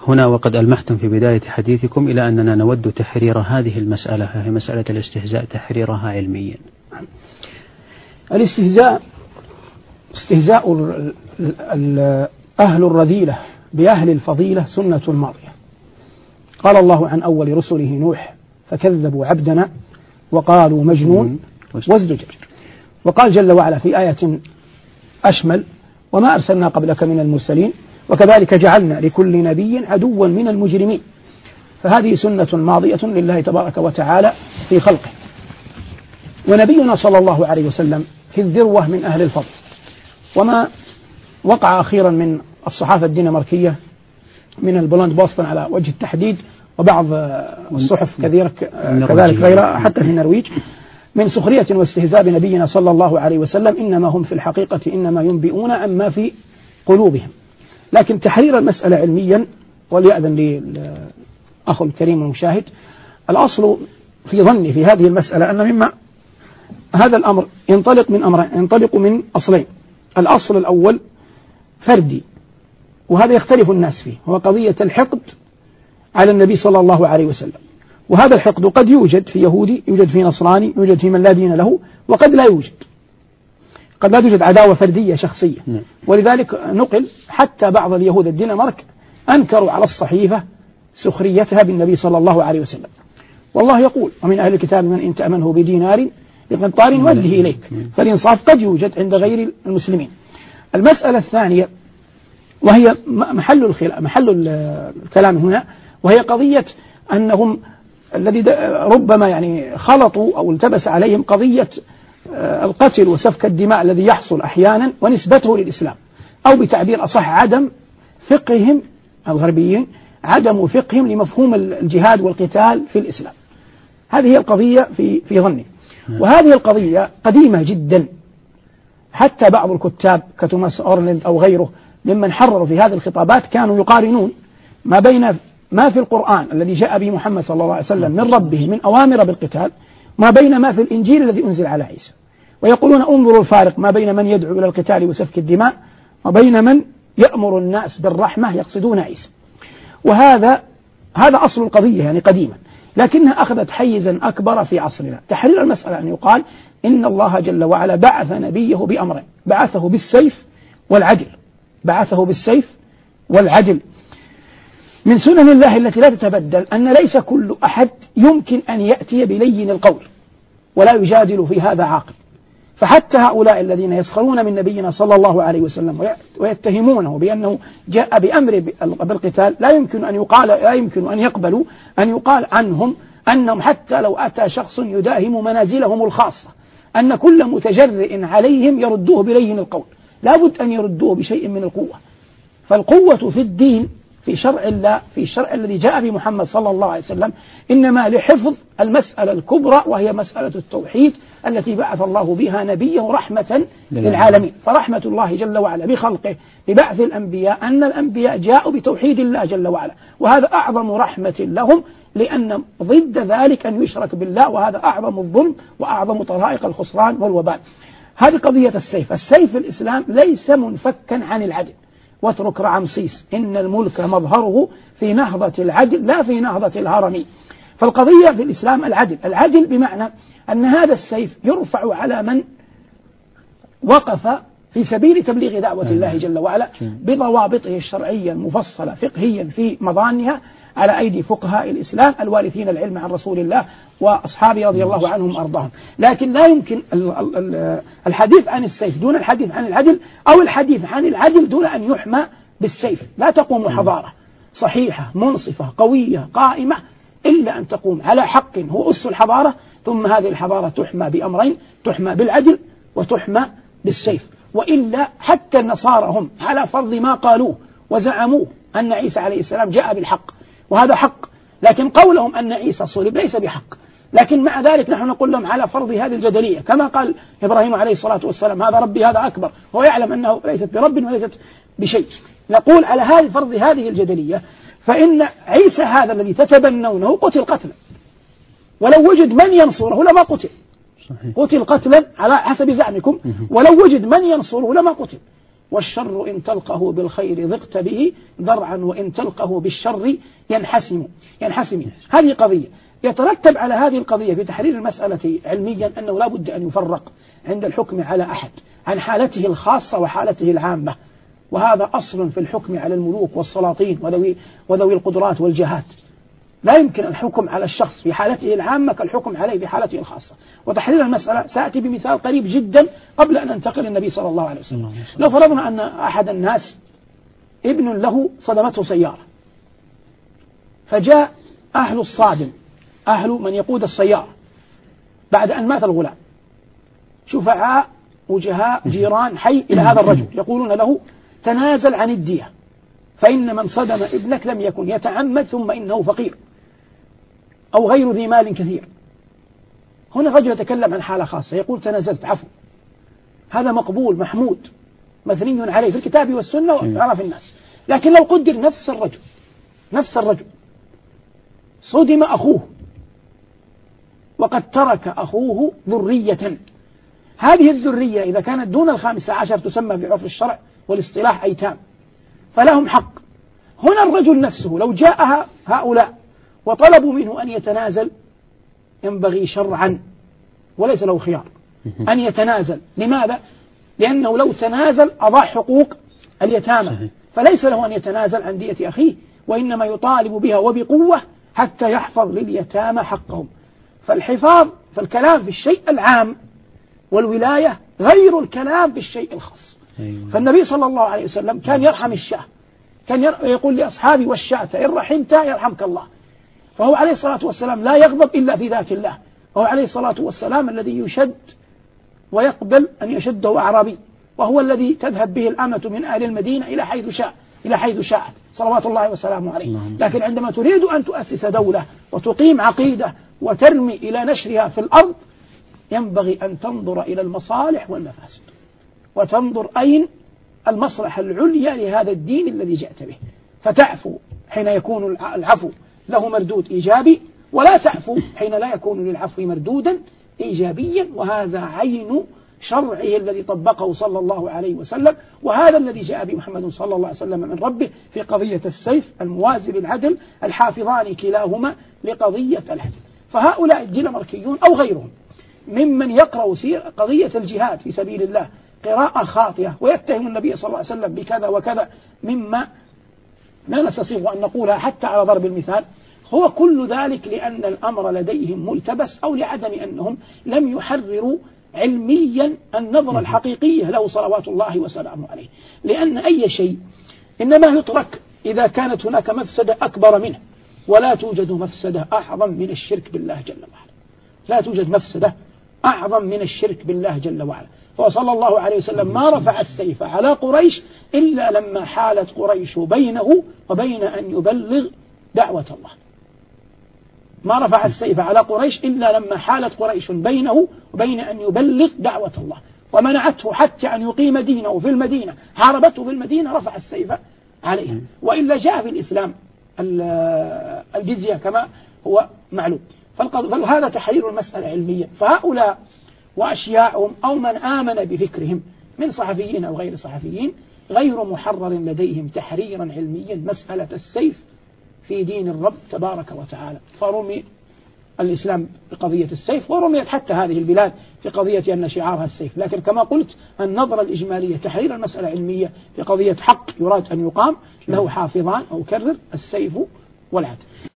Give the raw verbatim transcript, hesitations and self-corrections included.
هنا وقد ألمحتم في بداية حديثكم إلى أننا نود تحرير هذه المسألة، هي مسألة الاستهزاء، تحريرها علميا. الاستهزاء استهزاء أهل الرذيلة بأهل الفضيلة سنة ماضية. قال الله عن أول رسله نوح فكذبوا عبدنا وقالوا مجنون وازدجر. وقال جل وعلا في آية أشمل وما أرسلنا قبلك من المرسلين وكذلك جعلنا لكل نبي عدوا من المجرمين. فهذه سنة ماضية لله تبارك وتعالى في خلقه. ونبينا صلى الله عليه وسلم في الذروة من أهل الفضل. وما وقع أخيرا من الصحافة الدنماركية من البولاند بوستن على وجه التحديد وبعض الصحف كثيرة كذلك غيرها حتى في النرويج من سخرية واستهزاء بنبينا صلى الله عليه وسلم، إنما هم في الحقيقة إنما ينبئون عما في قلوبهم. لكن تحرير المسألة علميا، وليأذن لي الأخ الكريم المشاهد، الأصل في ظني في هذه المسألة أن مما هذا الأمر ينطلق من أمرين، ينطلق من أصلين. الأصل الأول فردي، وهذا يختلف الناس فيه، هو قضية الحقد على النبي صلى الله عليه وسلم. وهذا الحقد قد يوجد في يهودي، يوجد في نصراني، يوجد في من لا دين له، وقد لا يوجد، قد لا توجد عداوة فردية شخصية. ولذلك نقل حتى بعض اليهود الدنمارك أنكروا على الصحيفة سخريتها بالنبي صلى الله عليه وسلم. والله يقول ومن أهل الكتاب من إن تأمنه بدينار بقنطار يوده إليك. فالإنصاف قد يوجد عند غير المسلمين. المسألة الثانية وهي محل الخلاف محل الكلام هنا، وهي قضية أنهم الذي ربما يعني خلطوا أو التبس عليهم قضية القتل وسفك الدماء الذي يحصل أحيانا ونسبته للإسلام، أو بتعبير أصح عدم فقههم الغربيين، عدم فقههم لمفهوم الجهاد والقتال في الإسلام. هذه هي القضية في في ظني. وهذه القضية قديمة جدا، حتى بعض الكتاب كتوماس أورلاند أو غيره ممن حرروا في هذه الخطابات كانوا يقارنون ما بين ما في القرآن الذي جاء به محمد صلى الله عليه وسلم من ربه من أوامر بالقتال، ما بين ما في الإنجيل الذي أنزل على عيسى، ويقولون انظروا الفارق ما بين من يدعو إلى القتال وسفك الدماء وبين من يأمر الناس بالرحمة يقصدون عيسى. وهذا هذا أصل القضية يعني قديما، لكنها أخذت حيزا أكبر في عصرنا. تحرير المسألة أن يقال إن الله جل وعلا بعث نبيه بأمرين، بعثه بالسيف والعدل، بعثه بالسيف والعدل. من سنن الله التي لا تتبدل أن ليس كل أحد يمكن أن يأتي بلين القول ولا يجادل في هذا عاقل. فحتى هؤلاء الذين يسخرون من نبينا صلى الله عليه وسلم ويتهمونه بأنه جاء بأمر بالقتال لا يمكن أن يقال لا يمكن أن يقبلوا أن يقال عنهم أنهم حتى لو أتى شخص يداهم منازلهم الخاصة أن كل متجرئ عليهم يردوه بلين القول، لا بد أن يردوه بشيء من القوة. فالقوة في الدين في شرع الله في الشرع الذي جاء بمحمد صلى الله عليه وسلم إنما لحفظ المسألة الكبرى، وهي مسألة التوحيد التي بعث الله بها نبيه رحمة للعالمين. فرحمة الله جل وعلا بخلقه ببعث الأنبياء أن الأنبياء جاءوا بتوحيد الله جل وعلا، وهذا أعظم رحمة لهم، لأن ضد ذلك أن يشرك بالله، وهذا أعظم الظلم وأعظم طرائق الخسران والوبال. هذه قضية السيف. السيف في الإسلام ليس منفكا عن العدل. واترك رعمسيس إن الملك مظهره في نهضة العدل لا في نهضة الهرم. فالقضية في الإسلام العدل، العدل بمعنى أن هذا السيف يرفع على من وقف في سبيل تبليغ دعوة الله جل وعلا بضوابطه الشرعية المفصلة فقهيا في مضانها على أيدي فقهاء الإسلام الوارثين العلم عن رسول الله وأصحابه رضي الله عنهم وأرضاهم. لكن لا يمكن الحديث عن السيف دون الحديث عن العدل، أو الحديث عن العدل دون أن يحمى بالسيف. لا تقوم حضارة صحيحة منصفة قوية قائمة إلا أن تقوم على حق هو أس الحضارة، ثم هذه الحضارة تحمى بأمرين، تحمى بالعدل وتحمى بالسيف. وإلا حتى النصارى هم على فرض ما قالوه وزعموه أن عيسى عليه السلام جاء بالحق، وهذا حق، لكن قولهم أن عيسى صلب ليس بحق. لكن مع ذلك نحن نقول لهم على فرض هذه الجدلية، كما قال إبراهيم عليه الصلاة والسلام هذا ربي هذا أكبر، هو يعلم أنه ليست برب وليست بشيء. نقول على هذه فرض هذه الجدلية فإن عيسى هذا الذي تتبنونه قتل قتلا، ولو وجد من ينصره لما قتل. صحيح. قتل قتلا على حسب زعمكم، ولو وجد من ينصره لما قتل. والشر إن تلقه بالخير ضقت به ذرعا وإن تلقه بالشر ينحسم ينحسم. هذه قضية. يترتب على هذه القضية في تحرير المسألة علميا أنه لا بد أن يفرق عند الحكم على أحد عن حالته الخاصة وحالته العامة، وهذا أصل في الحكم على الملوك والسلاطين وذوي, وذوي القدرات والجهات. لا يمكن الحكم على الشخص في حالته العامة كالحكم عليه في حالته الخاصة. وتحرير المسألة سأتي بمثال قريب جدا قبل أن ننتقل النبي صلى الله عليه وسلم. لو فرضنا أن أحد الناس ابن له صدمته سيارة، فجاء أهل الصادم، أهل من يقود السيارة، بعد أن مات الغلام، شفعاء وجهاء جيران حي إلى هذا الرجل يقولون له تنازل عن الدية، فإن من صدم ابنك لم يكن يتعمد ثم إنه فقير أو غير ذي مال كثير. هنا الرجل يتكلم عن حالة خاصة، يقول تنازلت عفو، هذا مقبول محمود مثني عليه في الكتاب والسنة وعرف الناس. لكن لو قدر نفس الرجل نفس الرجل صدم أخوه وقد ترك أخوه ذرية، هذه الذرية إذا كانت دون الخامسة عشر تسمى بعرف الشرع والاصطلاح أيتام، فلهم حق. هنا الرجل نفسه لو جاء هؤلاء وطلبوا منه أن يتنازل، ينبغي شرعا وليس له خيار أن يتنازل. لماذا؟ لأنه لو تنازل أضاع حقوق اليتامى، فليس له أن يتنازل عن دية أخيه، وإنما يطالب بها وبقوة حتى يحفظ لليتامى حقهم. فالحفاظ فالكلام في الشيء العام والولاية غير الكلام بالشيء الخاص. فالنبي صلى الله عليه وسلم كان يرحم الشاه، كان يقول لأصحابه والشاة إن رحمت يرحمك الله. فهو عليه الصلاة والسلام لا يغضب إلا في ذات الله، وهو عليه الصلاة والسلام الذي يشد ويقبل أن يشده أعرابي، وهو الذي تذهب به الأمة من أهل المدينة إلى حيث شاء إلى حيث شاءت صلوات الله وسلامه عليه. لكن عندما تريد أن تؤسس دولة وتقيم عقيدة وترمي إلى نشرها في الأرض، ينبغي أن تنظر إلى المصالح والمفاسد، وتنظر أين المصلحة العليا لهذا الدين الذي جئت به، فتعفو حين يكون العفو له مردود إيجابي، ولا تعفو حين لا يكون للعفو مردودا إيجابيا. وهذا عين شرعه الذي طبقه صلى الله عليه وسلم، وهذا الذي جاء به محمد صلى الله عليه وسلم من ربه في قضية السيف الموازي للعدل، الحافظان كلاهما لقضية العدل. فهؤلاء الدنماركيون أو غيرهم ممن يقرأ قضية الجهاد في سبيل الله قراءة خاطئة ويتهم النبي صلى الله عليه وسلم بكذا وكذا مما لا نستطيع أن نقولها حتى على ضرب المثال، هو كل ذلك لأن الأمر لديهم ملتبس، أو لعدم أنهم لم يحرروا علميا النظرة الحقيقية له صلوات الله وسلامه عليه. لأن أي شيء إنما يترك إذا كانت هناك مفسدة أكبر منه، ولا توجد مفسدة أعظم من الشرك بالله جل وعلا، لا توجد مفسدة أعظم من الشرك بالله جل وعلا. فصلى الله عليه وسلم ما رفع السيف على قريش إلا لما حالت قريش بينه وبين أن يبلغ دعوة الله. ما رفع السيف على قريش إلا لما حالت قريش بينه وبين أن يبلغ دعوة الله، ومنعته حتى أن يقيم دينه في المدينة، حاربته في المدينة رفع السيف عليها. وإلا جاء في الإسلام الجزية كما هو معلوم. فهذا تحرير المسألة علميا. فهؤلاء وأشياعهم أو من آمن بفكرهم من صحفيين أو غير صحفيين غير محرر لديهم تحريرا علميا مسألة السيف في دين الرب تبارك وتعالى. فرمي الإسلام بقضية السيف، ورميت حتى هذه البلاد في قضية أن شعارها السيف. لكن كما قلت النظرة الإجمالية تحرير المسألة علمية في قضية حق يراد أن يقام له حافظان أو كرر السيف والعدل.